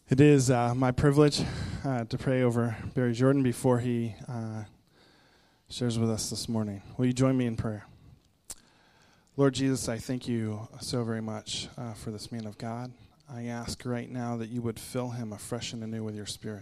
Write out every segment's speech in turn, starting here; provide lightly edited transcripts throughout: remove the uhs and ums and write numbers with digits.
It is my privilege to pray over Barry Jordan before he shares with us this morning. Will you join me in prayer? Lord Jesus, I thank you so very much for this man of God. I ask right now that you would fill him afresh and anew with your Spirit.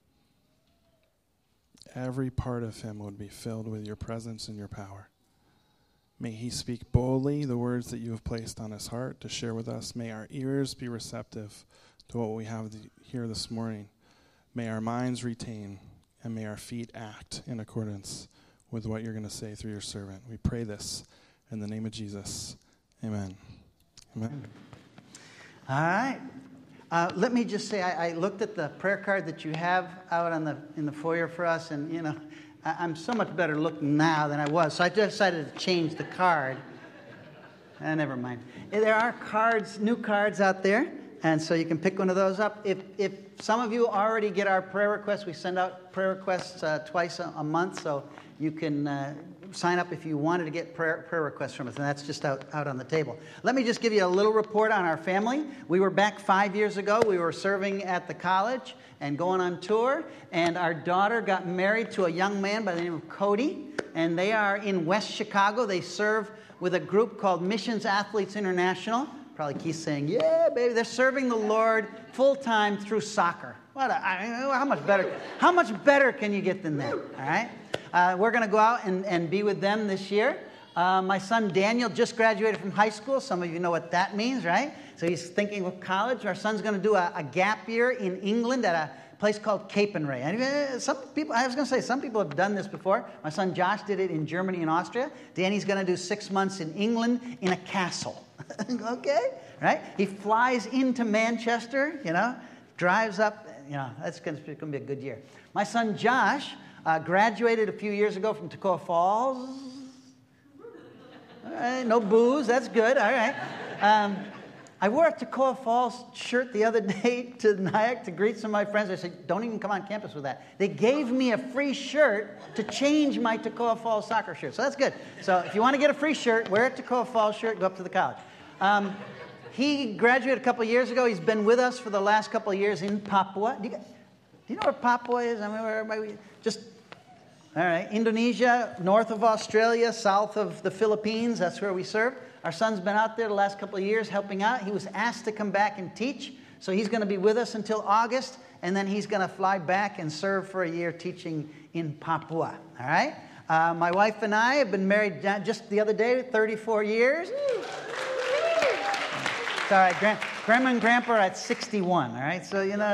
Every part of him would be filled with your presence and your power. May he speak boldly the words that you have placed on his heart to share with us. May our ears be receptive to what we have here this morning. May our minds retain, and may our feet act in accordance with what you're going to say through your servant. We pray this in the name of Jesus. Amen. Amen. All right. Let me just say, I looked at the prayer card that you have out in the foyer for us, and you know, I'm so much better looking now than I was. So I decided to change the card. Never mind. There are cards, new cards out there. And so you can pick one of those up. If some of you already get our prayer requests, we send out prayer requests twice a month, so you can sign up if you wanted to get prayer requests from us, and that's just out on the table. Let me just give you a little report on our family. We were back 5 years ago. We were serving at the college and going on tour, and our daughter got married to a young man by the name of Cody, and they are in West Chicago. They serve with a group called Missions Athletes International. Probably Keith's saying, yeah, baby, they're serving the Lord full-time through soccer. How much better can you get than that, all right? We're going to go out and be with them this year. My son Daniel just graduated from high school. Some of you know what that means, right? So he's thinking of college. Our son's going to do a gap year in England at a place called Capernwray. And some people have done this before. My son Josh did it in Germany and Austria. Danny's going to do 6 months in England in a castle. Okay, right? He flies into Manchester, drives up, that's going to be a good year. My son Josh graduated a few years ago from Toccoa Falls. All right, no booze, that's good, all right. I wore a Toccoa Falls shirt the other day to Nyack to greet some of my friends. I said, don't even come on campus with that. They gave me a free shirt to change my Toccoa Falls soccer shirt. So that's good. So if you want to get a free shirt, wear a Toccoa Falls shirt, go up to the college. He graduated a couple of years ago. He's been with us for the last couple of years in Papua. Do you know where Papua is? I mean, where everybody all right. Indonesia, north of Australia, south of the Philippines. That's where we serve. Our son's been out there the last couple of years helping out. He was asked to come back and teach, so he's going to be with us until August, and then he's going to fly back and serve for a year teaching in Papua. All right? My wife and I have been married just the other day, 34 years. It's all right. Grandma and Grandpa are at 61, all right? So, it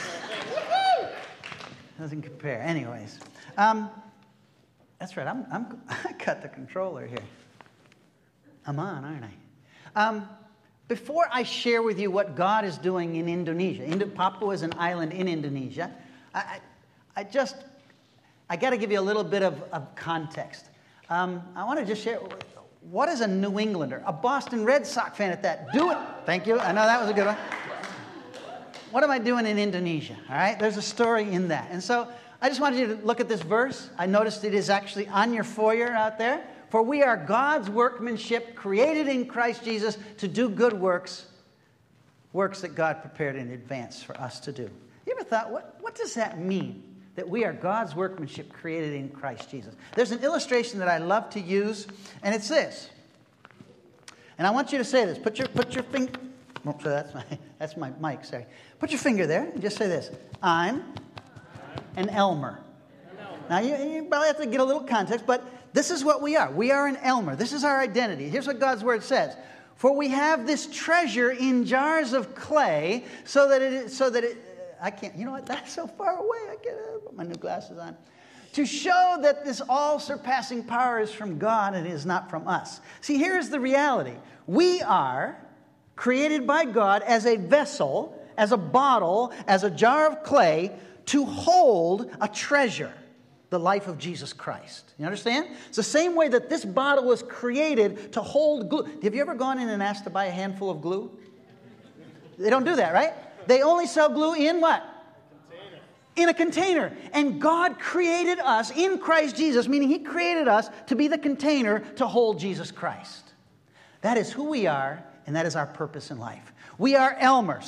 doesn't compare. Anyways, that's right. I cut the controller here. I'm on, aren't I? Before I share with you what God is doing in Indonesia, Papua is an island in Indonesia, I got to give you a little bit of context. I want to just share, what is a New Englander? A Boston Red Sox fan at that. Do it. Thank you. I know that was a good one. What am I doing in Indonesia? All right, there's a story in that. And so I just wanted you to look at this verse. I noticed it is actually on your foyer out there. For we are God's workmanship, created in Christ Jesus to do good works that God prepared in advance for us to do. You ever thought, what does that mean, that we are God's workmanship created in Christ Jesus? There's an illustration that I love to use, and it's this. And I want you to say this. Put your finger... Oh, so that's my mic, sorry. Put your finger there and just say this. I'm an Elmer. Now, you probably have to get a little context, but this is what we are. We are an Elmer. This is our identity. Here's what God's Word says. For we have this treasure in jars of clay so that it I can't, you know what, that's so far away. I can't put my new glasses on. To show that this all-surpassing power is from God and is not from us. See, here's the reality. We are created by God as a vessel, as a bottle, as a jar of clay to hold a treasure. The life of Jesus Christ. You understand? It's the same way that this bottle was created to hold glue. Have you ever gone in and asked to buy a handful of glue? They don't do that, right? They only sell glue in what? In a container. And God created us in Christ Jesus, meaning He created us to be the container to hold Jesus Christ. That is who we are, and that is our purpose in life. We are Elmer. Say it.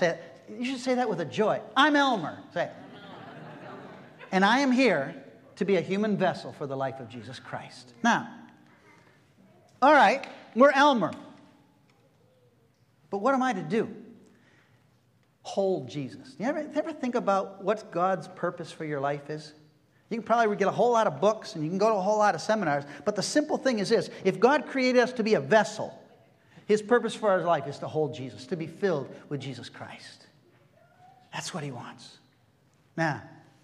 You should say that with a joy. I'm Elmer. Say it. And I am here to be a human vessel for the life of Jesus Christ. Now, all right, we're Elmer. But what am I to do? Hold Jesus. You ever think about what God's purpose for your life is? You can probably get a whole lot of books and you can go to a whole lot of seminars. But the simple thing is this. If God created us to be a vessel, His purpose for our life is to hold Jesus, to be filled with Jesus Christ. That's what He wants. Now,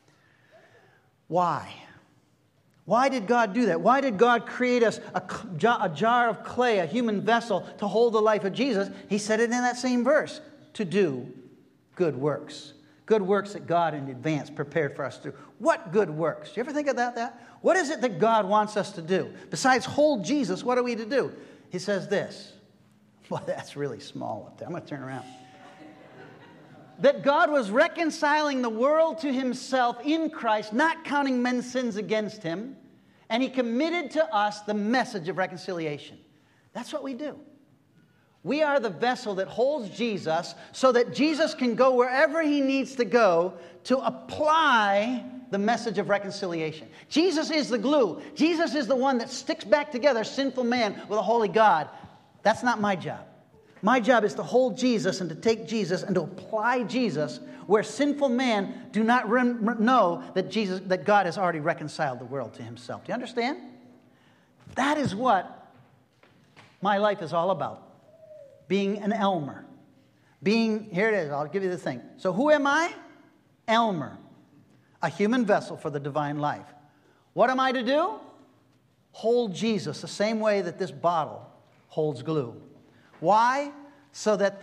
why? Why did God do that? Why did God create us a jar of clay, a human vessel, to hold the life of Jesus? He said it in that same verse, to do good works. Good works that God in advance prepared for us to do. What good works? Do you ever think about that? What is it that God wants us to do? Besides hold Jesus, what are we to do? He says this. Well, that's really small up there. I'm going to turn around. That God was reconciling the world to Himself in Christ, not counting men's sins against Him, and He committed to us the message of reconciliation. That's what we do. We are the vessel that holds Jesus so that Jesus can go wherever He needs to go to apply the message of reconciliation. Jesus is the glue. Jesus is the one that sticks back together sinful man with a holy God. That's not my job. My job is to hold Jesus and to take Jesus and to apply Jesus where sinful man do not know that God has already reconciled the world to Himself. Do you understand? That is what my life is all about. Being an Elmer. Here it is, I'll give you the thing. So who am I? Elmer. A human vessel for the divine life. What am I to do? Hold Jesus the same way that this bottle holds glue. Why? So that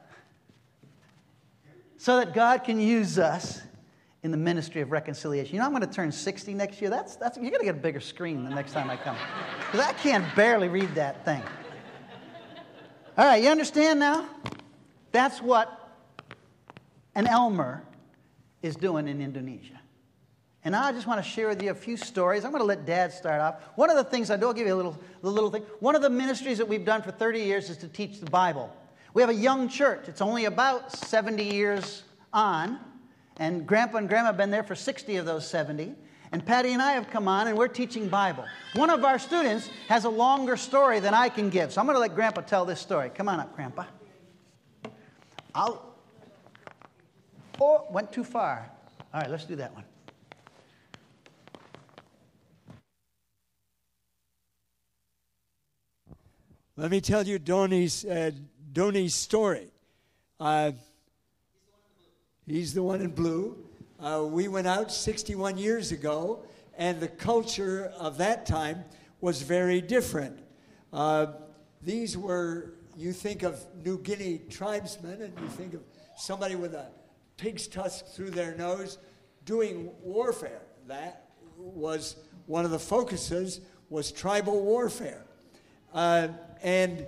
God can use us in the ministry of reconciliation. You know, I'm going to turn 60 next year. That's you're going to get a bigger screen the next time I come. Because I can't barely read that thing. All right, you understand now? That's what an Elmer is doing in Indonesia. And now I just want to share with you a few stories. I'm going to let Dad start off. One of the things, I do, I'll give you a little thing. One of the ministries that we've done for 30 years is to teach the Bible. We have a young church. It's only about 70 years on. And Grandpa and Grandma have been there for 60 of those 70. And Patty and I have come on, and we're teaching Bible. One of our students has a longer story than I can give. So I'm going to let Grandpa tell this story. Come on up, Grandpa. Went too far. All right, let's do that one. Let me tell you Doni's story. He's the one in blue. We went out 61 years ago, and the culture of that time was very different. These were, you think of New Guinea tribesmen, and you think of somebody with a pig's tusk through their nose doing warfare. That was one of the focuses, was tribal warfare. And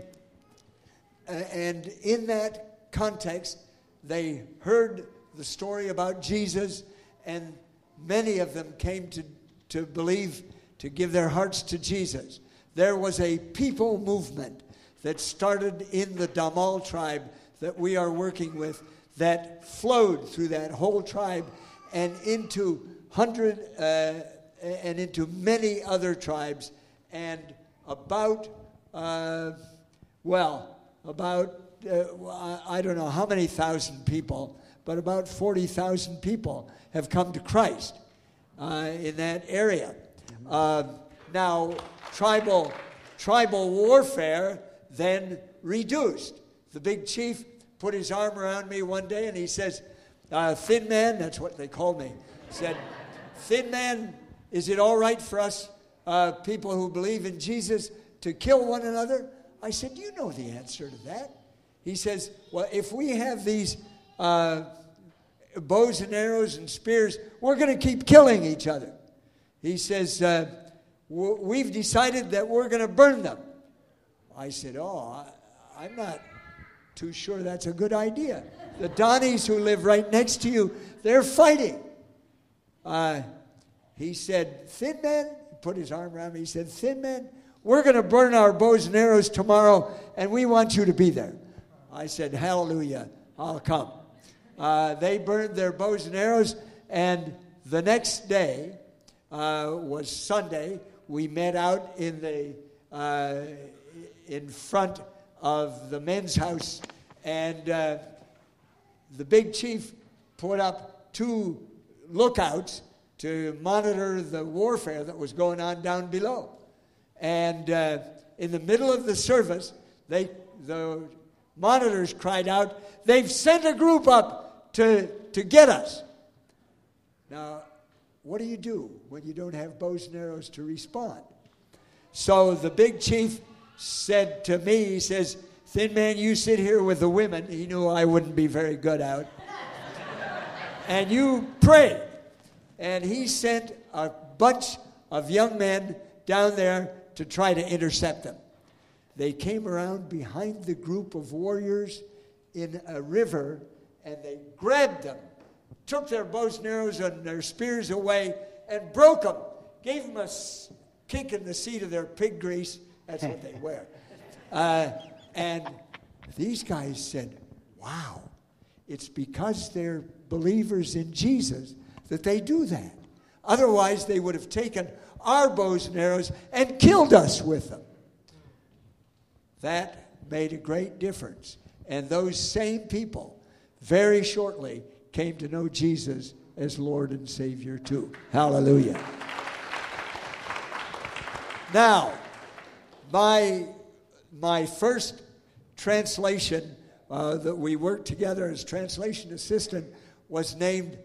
in that context, they heard the story about Jesus, and many of them came to believe, to give their hearts to Jesus. There was a people movement that started in the Damal tribe that we are working with, that flowed through that whole tribe and into and into many other tribes, and about I don't know how many thousand people, but about 40,000 people have come to Christ in that area. Now, tribal warfare then reduced. The big chief put his arm around me one day and he says, Thin Man, that's what they called me, said, Thin Man, is it all right for us people who believe in Jesus to kill one another? I said, you know the answer to that. He says, well, if we have these bows and arrows and spears, we're going to keep killing each other. He says, we've decided that we're going to burn them. I said, I'm not too sure that's a good idea. The Donnies who live right next to you, they're fighting. He said, Thin Man, he put his arm around me, he said, Thin Man, we're going to burn our bows and arrows tomorrow, and we want you to be there. I said, hallelujah, I'll come. They burned their bows and arrows, and the next day was Sunday. We met out in front of the men's house, and the big chief put up 2 lookouts to monitor the warfare that was going on down below. And in the middle of the service, the monitors cried out, "They've sent a group up to get us." Now, what do you do when you don't have bows and arrows to respond? So the big chief said to me, he says, "Thin Man, you sit here with the women." He knew I wouldn't be very good out. "And you pray." And he sent a bunch of young men down there to try to intercept them. They came around behind the group of warriors in a river, and they grabbed them, took their bows and arrows and their spears away, and broke them. Gave them a kick in the seat of their pig grease. That's what they wear. And these guys said, "Wow, it's because they're believers in Jesus that they do that. Otherwise, they would have taken our bows and arrows and killed us with them." That made a great difference. And those same people very shortly came to know Jesus as Lord and Savior too. Hallelujah. Now, my first translation that we worked together as translation assistant was named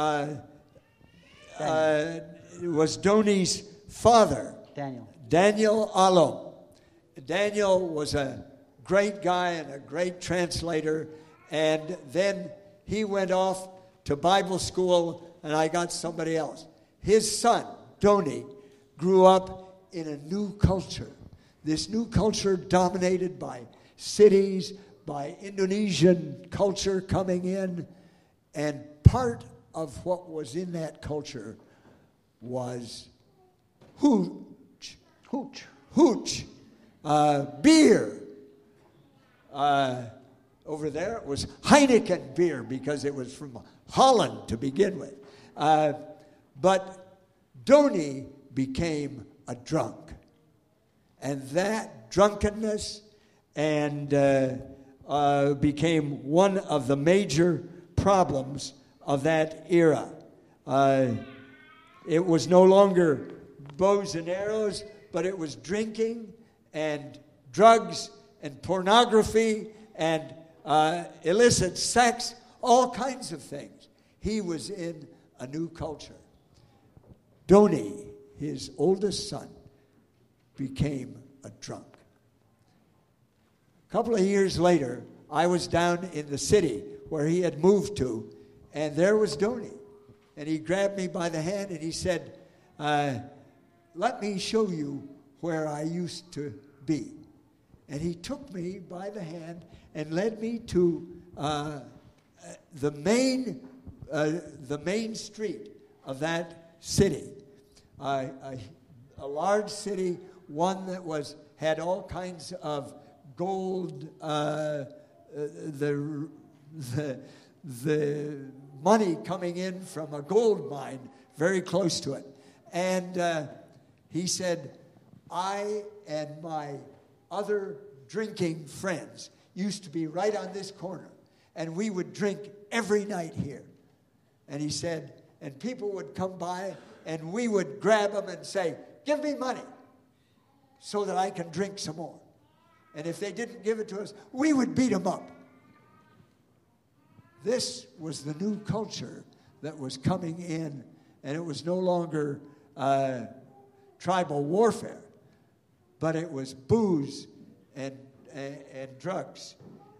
was Doni's father, Daniel Alom. Daniel was a great guy and a great translator, and then he went off to Bible school, and I got somebody else. His son, Doni, grew up in a new culture. This new culture dominated by cities, by Indonesian culture coming in, and part of what was in that culture was hooch, beer. Over there it was Heineken beer because it was from Holland to begin with. But Doni became a drunk. And that drunkenness and became one of the major problems of that era. It was no longer bows and arrows, but it was drinking and drugs and pornography and illicit sex, all kinds of things. He was in a new culture. Doni, his oldest son, became a drunk. A couple of years later, I was down in the city where he had moved to, and there was Doni. And he grabbed me by the hand and he said, "Let me show you where I used to be." And he took me by the hand and led me to the main street of that city, a large city, one that had all kinds of gold, the money coming in from a gold mine very close to it. And he said, "I and my other drinking friends used to be right on this corner, and we would drink every night here." And he said, and people would come by, and we would grab them and say, "Give me money so that I can drink some more." And if they didn't give it to us, we would beat them up. This was the new culture that was coming in, and it was no longer tribal warfare, but it was booze and drugs.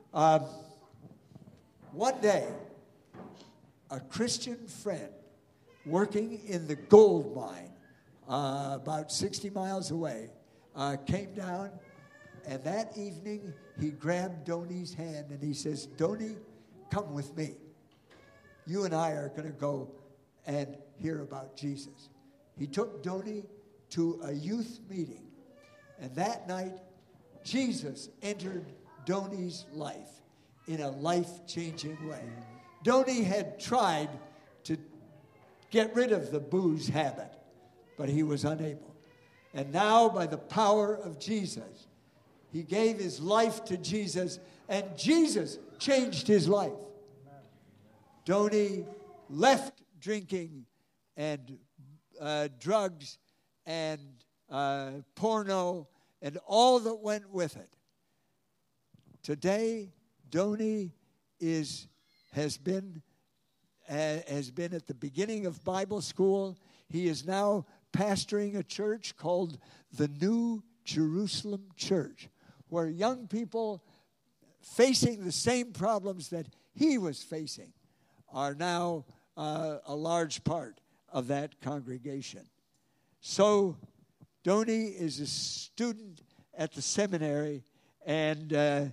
One day, a Christian friend working in the gold mine about 60 miles away came down, and that evening he grabbed Doni's hand and he says, "Doni, come with me. You and I are going to go and hear about Jesus." He took Doni to a youth meeting, and that night Jesus entered Doni's life in a life-changing way. Donnie had tried to get rid of the booze habit, but he was unable. And now, by the power of Jesus, he gave his life to Jesus, and Jesus changed his life. Donnie left drinking and drugs and porno and all that went with it. Today, Donnie has been at the beginning of Bible school. He is now pastoring a church called the New Jerusalem Church, where young people facing the same problems that he was facing are now a large part of that congregation. So Donnie is a student at the seminary and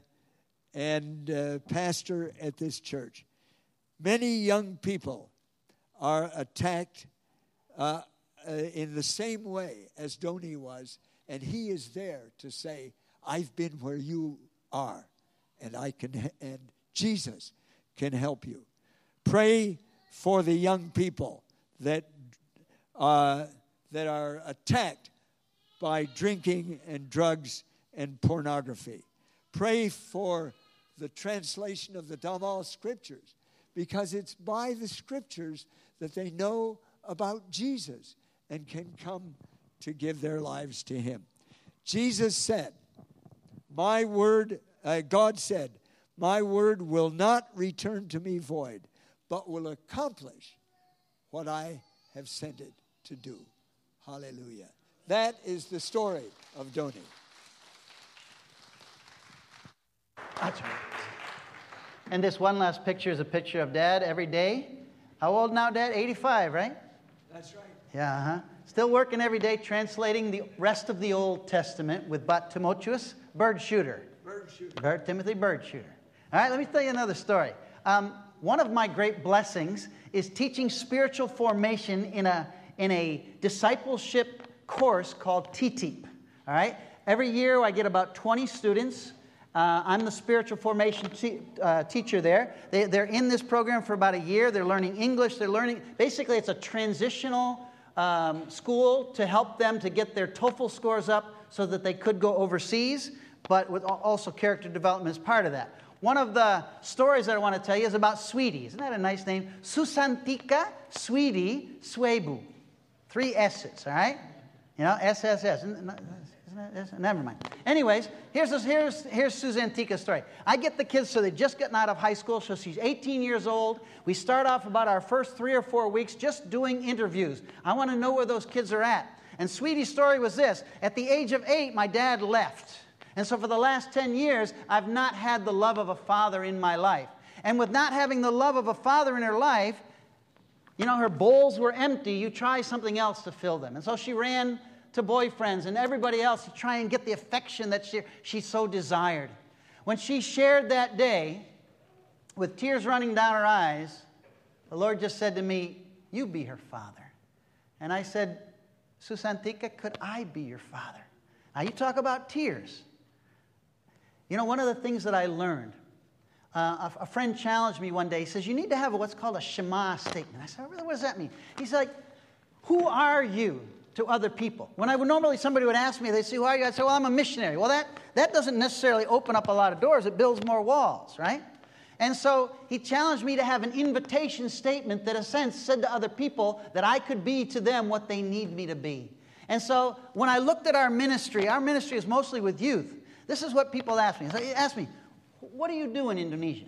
pastor at this church. Many young people are attacked in the same way as Donnie was, and he is there to say, I've been where you are, and Jesus can help you. Pray for the young people that are attacked by drinking and drugs and pornography. Pray for the translation of the Damal Scriptures, because it's by the Scriptures that they know about Jesus and can come to give their lives to him. Jesus said, God said, my word will not return to me void, but will accomplish what I have sent it to do. Hallelujah. That is the story of Donnie. That's right. And this one last picture is a picture of Dad every day. How old now, Dad? 85, right? That's right. Yeah, Still working every day, translating the rest of the Old Testament with Bat Timotheus, bird shooter. Timothy, bird shooter. All right, let me tell you another story. One of my great blessings is teaching spiritual formation in a discipleship course called TTEEP. All right, every year I get about 20 students. I'm the spiritual formation teacher there. They're in this program for about a year. They're learning English. Basically, it's a transitional school to help them to get their TOEFL scores up so that they could go overseas, but with also character development as part of that. One of the stories that I want to tell you is about Sweetie. Isn't that a nice name? Susantika Sweetie Swebu. 3 S's, all right? You know, SSS. Never mind. Anyways, here's Susantica's story. I get the kids, so they've just gotten out of high school, so she's 18 years old. We start off about our first 3 or 4 weeks just doing interviews. I want to know where those kids are at. And Sweetie's story was this. At the age of 8, my dad left. And so for the last 10 years, I've not had the love of a father in my life. And with not having the love of a father in her life, you know, her bowls were empty. You try something else to fill them. And so she ran to boyfriends and everybody else to try and get the affection that she so desired. When she shared that day, with tears running down her eyes, the Lord just said to me, you be her father. And I said, Susantika, could I be your father? Now you talk about tears. You know, one of the things that I learned, a friend challenged me one day. He says, you need to have what's called a Shema statement. I said, really, what does that mean? He's like, who are you to other people? When normally somebody would ask me, they'd say, who are you? I'd say, well, I'm a missionary. Well, that doesn't necessarily open up a lot of doors. It builds more walls, right? And so he challenged me to have an invitation statement that, in a sense, said to other people that I could be to them what they need me to be. And so when I looked at our ministry is mostly with youth. This is what people ask me. They ask me, what do you do in Indonesia?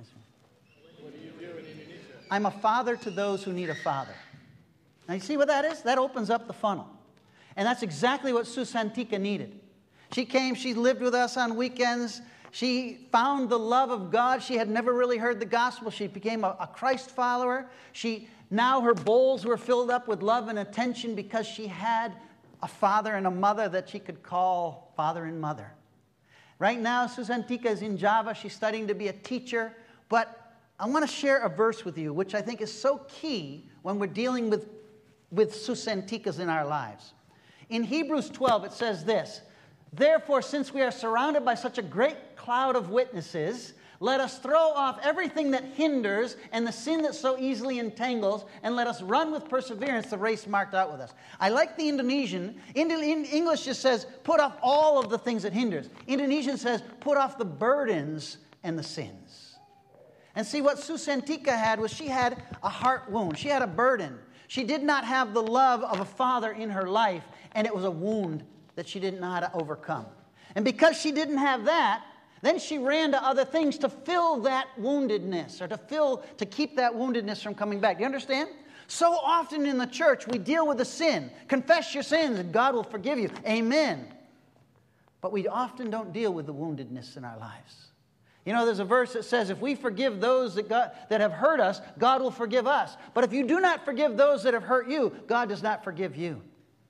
What do you do in Indonesia? I'm a father to those who need a father. Now, you see what that is? That opens up the funnel. And that's exactly what Susantika needed. She came, she lived with us on weekends. She found the love of God. She had never really heard the gospel. She became a Christ follower. Now her bowls were filled up with love and attention because she had a father and a mother that she could call father and mother. Right now, Susantika is in Java. She's studying to be a teacher. But I want to share a verse with you, which I think is so key when we're dealing with Susantikas in our lives. In Hebrews 12, it says this, therefore, since we are surrounded by such a great cloud of witnesses, Let us throw off everything that hinders and the sin that so easily entangles, and let us run with perseverance the race marked out with us. I like the Indonesian. English just says, put off all of the things that hinders. Indonesian says, put off the burdens and the sins. And see, what Susantika had was she had a heart wound. She had a burden. She did not have the love of a father in her life, and it was a wound that she didn't know how to overcome. And because she didn't have that, then she ran to other things to fill that woundedness, or to keep that woundedness from coming back. Do you understand? So often in the church, we deal with the sin. Confess your sins and God will forgive you. Amen. But we often don't deal with the woundedness in our lives. You know, there's a verse that says, if we forgive those that have hurt us, God will forgive us. But if you do not forgive those that have hurt you, God does not forgive you.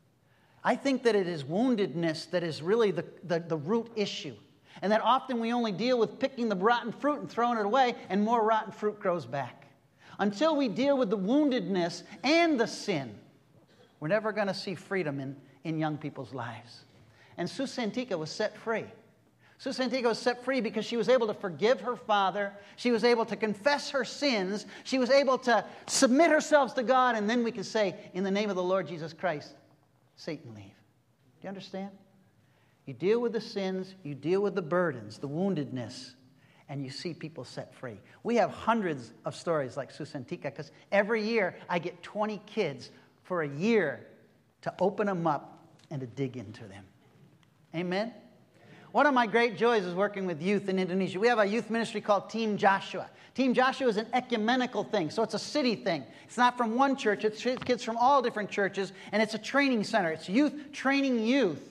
I think that it is woundedness that is really the root issue. And that often we only deal with picking the rotten fruit and throwing it away, and more rotten fruit grows back. Until we deal with the woundedness and the sin, we're never going to see freedom in young people's lives. And Susantika was set free. Susantika was set free because she was able to forgive her father. She was able to confess her sins. She was able to submit herself to God. And then we can say, in the name of the Lord Jesus Christ, Satan, leave. Do you understand? You deal with the sins, you deal with the burdens, the woundedness, and you see people set free. We have hundreds of stories like Susantika, because every year I get 20 kids for a year to open them up and to dig into them. Amen? One of my great joys is working with youth in Indonesia. We have a youth ministry called Team Joshua. Team Joshua is an ecumenical thing, so it's a city thing. It's not from one church, it's kids from all different churches, and it's a training center. It's youth training youth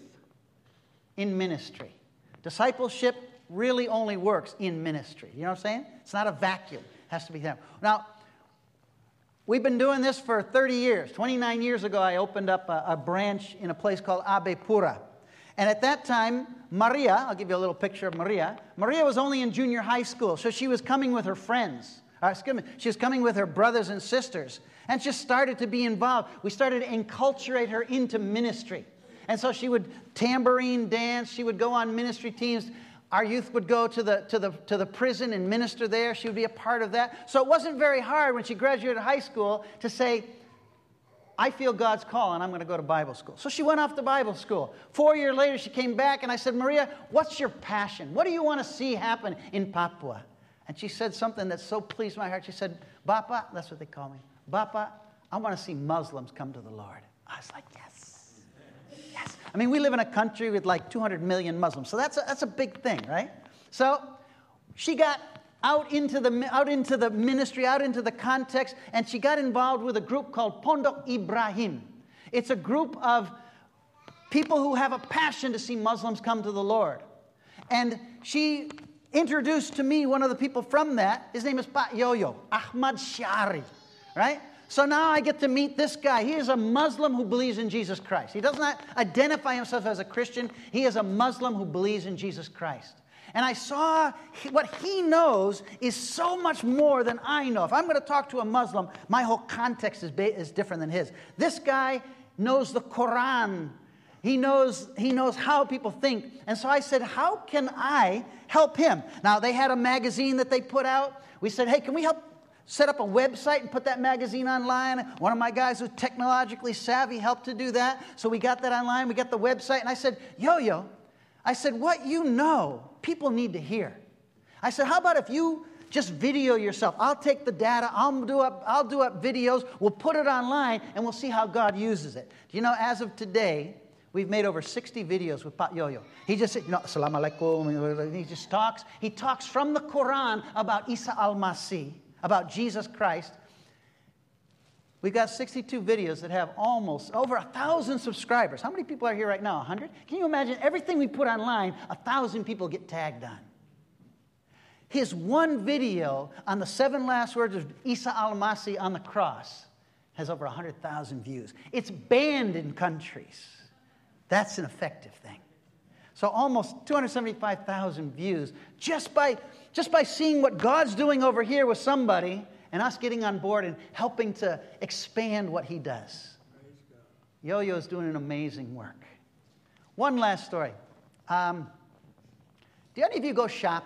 in ministry. Discipleship really only works in ministry. You know what I'm saying? It's not a vacuum. It has to be there. Now, we've been doing this for 30 years. 29 years ago, I opened up a branch in a place called Abepura. And at that time, Maria, I'll give you a little picture of Maria. Maria was only in junior high school, so she was coming with her friends. She was coming with her brothers and sisters, and just started to be involved. We started to enculturate her into ministry. And so she would tambourine dance. She would go on ministry teams. Our youth would go to the prison and minister there. She would be a part of that. So it wasn't very hard when she graduated high school to say, I feel God's call and I'm going to go to Bible school. So she went off to Bible school. 4 years later, she came back and I said, Maria, what's your passion? What do you want to see happen in Papua? And she said something that so pleased my heart. She said, Bapa, that's what they call me. Bapa, I want to see Muslims come to the Lord. I was like, yes. Yes. I mean, we live in a country with like 200 million Muslims. So that's a big thing, right? So she got out into the ministry, out into the context, and she got involved with a group called Pondok Ibrahim. It's a group of people who have a passion to see Muslims come to the Lord. And she introduced to me one of the people from that. His name is Pak Yoyo, Ahmad Syari, right? So now I get to meet this guy. He is a Muslim who believes in Jesus Christ. He does not identify himself as a Christian. He is a Muslim who believes in Jesus Christ. And I saw what he knows is so much more than I know. If I'm going to talk to a Muslim, my whole context is different than his. This guy knows the Quran. He knows how people think. And so I said, how can I help him? Now, they had a magazine that they put out. We said, hey, can we help set up a website and put that magazine online? One of my guys who's technologically savvy helped to do that. So we got that online. We got the website. And I said, Yo-Yo, I said, what you know, people need to hear. I said, how about if you just video yourself? I'll take the data. I'll do up videos. We'll put it online, and we'll see how God uses it. Do you know, as of today, we've made over 60 videos with Pak Yoyo. He just said, Assalamu alaikum. He just talks. He talks from the Quran about Isa al-Masih, about Jesus Christ. We've got 62 videos that have almost over 1,000 subscribers. How many people are here right now? 100? Can you imagine everything we put online, 1,000 people get tagged on? His one video on the 7 last words of Isa al-Masih on the cross has over 100,000 views. It's banned in countries. That's an effective thing. So almost 275,000 views just by seeing what God's doing over here with somebody and us getting on board and helping to expand what he does. Yo-Yo's doing an amazing work. One last story. Do any of you go shopping?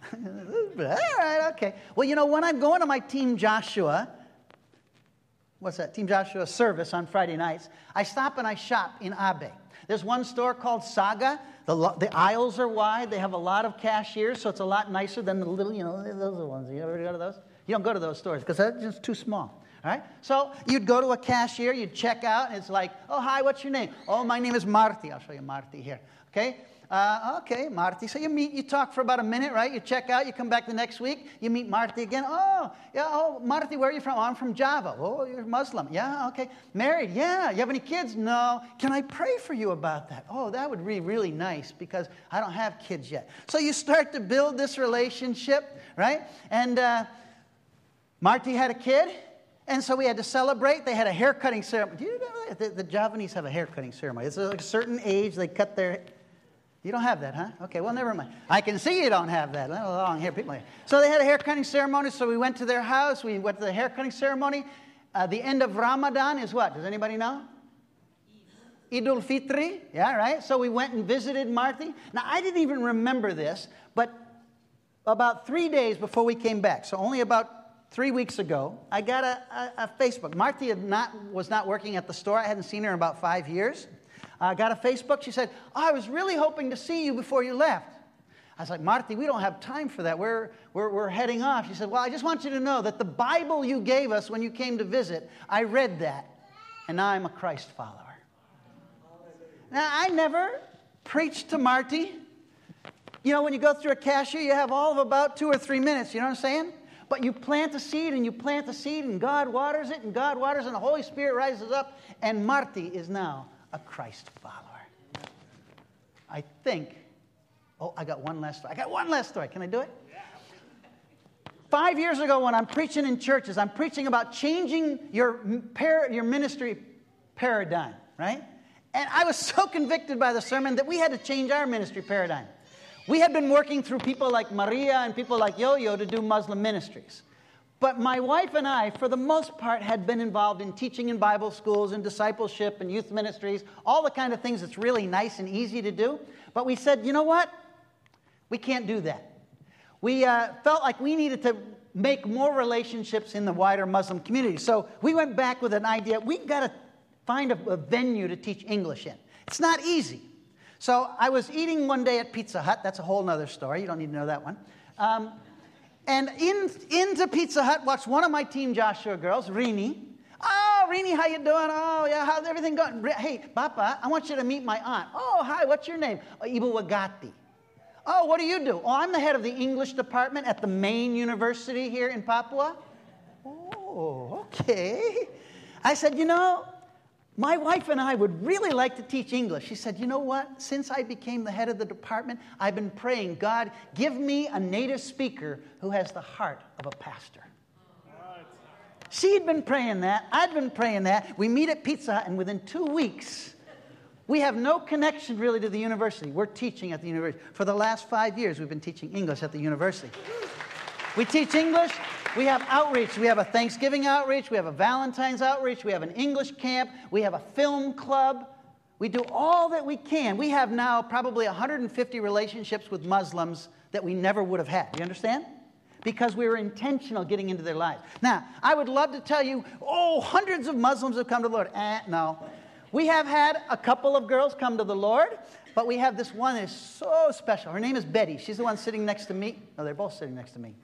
All right, okay. Well, you know, when I'm going to my Team Joshua, what's that? Team Joshua service on Friday nights, I stop and I shop in Abe. There's one store called Saga. The aisles are wide. They have a lot of cashiers, so it's a lot nicer than the little, you know, those are the ones. You ever go to those? You don't go to those stores because they're just too small. All right? So you'd go to a cashier, you'd check out, and it's like, oh, hi, what's your name? Oh, my name is Marty. I'll show you Marty here. Okay? Okay, Marty. So you talk for about a minute, right? You check out, you come back the next week, you meet Marty again. Oh, yeah, oh, Marty, where are you from? Oh, I'm from Java. Oh, you're Muslim. Yeah, okay. Married? Yeah. You have any kids? No. Can I pray for you about that? Oh, that would be really nice because I don't have kids yet. So you start to build this relationship, right? And Marty had a kid, and so we had to celebrate. They had a haircutting ceremony. Do you know that the Javanese have a haircutting ceremony? It's like a certain age, they cut their... You don't have that, huh? Okay, well, never mind. I can see you don't have that. Long hair people. So they had a hair cutting ceremony, so we went to their house. We went to the hair cutting ceremony. The end of Ramadan is what? Does anybody know? Idul Fitri. Yeah, right? So we went and visited Marty. Now, I didn't even remember this, but about 3 days before we came back, so only about 3 weeks ago, I got a Facebook. Marty was not working at the store. I hadn't seen her in about 5 years. I got a Facebook. She said, oh, I was really hoping to see you before you left. I was like, Marty, we don't have time for that. We're heading off. She said, well, I just want you to know that the Bible you gave us when you came to visit, I read that, and now I'm a Christ follower. Now, I never preached to Marty. You know, when you go through a cashier, you have all of about 2 or 3 minutes. You know what I'm saying? But you plant a seed, and you plant the seed, and God waters it, and God waters it, and the Holy Spirit rises up, and Marty is now a Christ follower. I think, I got one last story. Can I do it? 5 years ago when I'm preaching in churches, I'm preaching about changing your ministry paradigm, right? And I was so convicted by the sermon that we had to change our ministry paradigm. We had been working through people like Maria and people like Yo-Yo to do Muslim ministries. But my wife and I, for the most part, had been involved in teaching in Bible schools and discipleship and youth ministries, all the kind of things that's really nice and easy to do. But we said, you know what? We can't do that. We felt like we needed to make more relationships in the wider Muslim community. So we went back with an idea. We've got to find a venue to teach English in. It's not easy. So I was eating one day at Pizza Hut. That's a whole other story. You don't need to know that one. And into Pizza Hut walks one of my Team Joshua girls, Rini. Oh, Rini, how you doing? Oh, yeah, how's everything going? Hey, Papa, I want you to meet my aunt. Oh, hi, what's your name? Ibu Wagati. Oh, what do you do? Oh, I'm the head of the English department at the main university here in Papua. Oh, okay. I said, you know, my wife and I would really like to teach English. She said, you know what? Since I became the head of the department, I've been praying, God, give me a native speaker who has the heart of a pastor. She'd been praying that. I'd been praying that. We meet at Pizza Hut, and within 2 weeks, we have no connection really to the university. We're teaching at the university. For the last 5 years, we've been teaching English at the university. We teach English. We have outreach. We have a Thanksgiving outreach. We have a Valentine's outreach. We have an English camp. We have a film club. We do all that we can. We have now probably 150 relationships with Muslims that we never would have had. You understand? Because we were intentional getting into their lives. Now, I would love to tell you, hundreds of Muslims have come to the Lord. No. We have had a couple of girls come to the Lord, but we have this one that is so special. Her name is Betty. She's the one sitting next to me. No, they're both sitting next to me.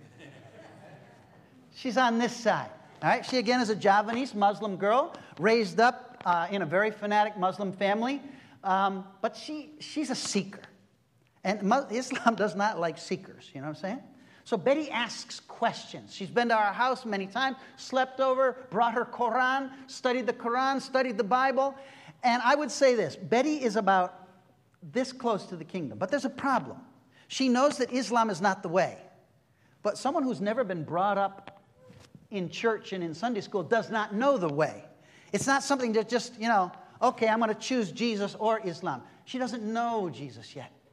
She's on this side. All right. She, again, is a Javanese Muslim girl, raised up in a very fanatic Muslim family. But she's a seeker. And Islam does not like seekers. You know what I'm saying? So Betty asks questions. She's been to our house many times, slept over, brought her Quran, studied the Bible. And I would say this. Betty is about this close to the kingdom. But there's a problem. She knows that Islam is not the way. But someone who's never been brought up in church and in Sunday school does not know the way. It's not something that just, okay, I'm going to choose Jesus or Islam. She doesn't know Jesus yet.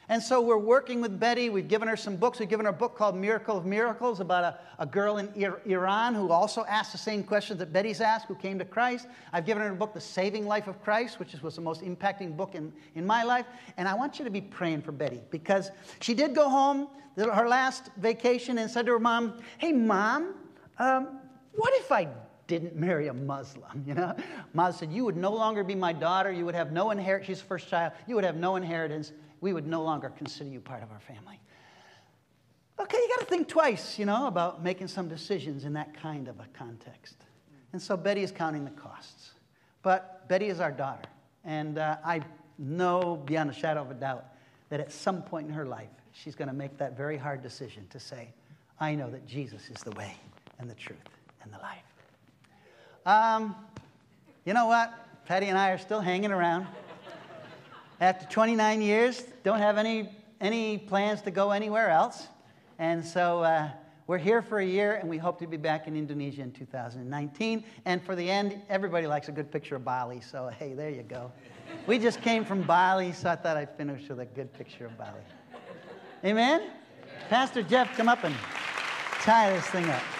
And so we're working with Betty. We've given her some books. We've given her a book called Miracle of Miracles about a girl in Iran who also asked the same questions that Betty's asked, who came to Christ. I've given her a book, The Saving Life of Christ, which was the most impacting book in my life. And I want you to be praying for Betty, because she did go home her last vacation and said to her mom, "Hey, Mom, what if I didn't marry a Muslim?" Mom said, "You would no longer be my daughter. You would have no inheritance." She's the first child. "You would have no inheritance. We would no longer consider you part of our family." Okay, you got to think twice, about making some decisions in that kind of a context. And so Betty is counting the costs. But Betty is our daughter. And I know beyond a shadow of a doubt that at some point in her life, she's going to make that very hard decision to say, "I know that Jesus is the way and the truth and the life." You know what? Patty and I are still hanging around. After 29 years, don't have any plans to go anywhere else. And so we're here for a year, and we hope to be back in Indonesia in 2019. And for the end, everybody likes a good picture of Bali. So, hey, there you go. We just came from Bali, so I thought I'd finish with a good picture of Bali. Amen? Pastor Jeff, come up and tie this thing up.